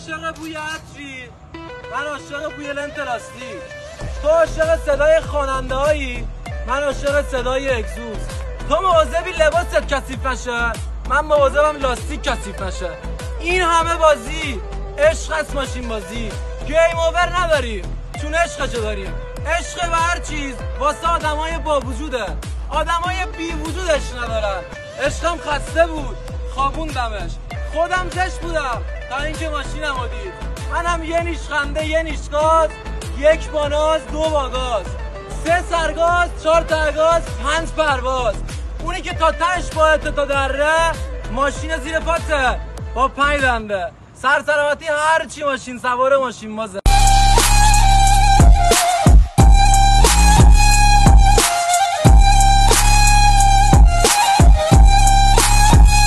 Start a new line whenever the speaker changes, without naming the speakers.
عاشق بوی عطری، من عاشق بوی لنت لاستیک. تو عاشق صدای خواننده هایی، من عاشق صدای اگزوز. تو مواظبی لباست کثیف نشه، من مواظبم لاستیک کثیف نشه. این همه بازی عشق است، ماشین بازی. گیم اوور نداریم چون عشقشو داریم. عشق به هر چیز واسه آدمای با وجوده، آدمای بی وجود عشق ندارن. عشقم خسته بود خوابوندمش، خودم زشت بودم تا اینکه ماشینمو دید. منم یه نیش خنده یه نیش گاز، یک باناز دو باگاز، 3 سرگاز 4 ترگاز 5 پرواز. اونی که تا تش باید تا دره، ماشین زیر پاته با 5 دنده. سر سلامتی هر چی ماشین سوار ماشین بازه.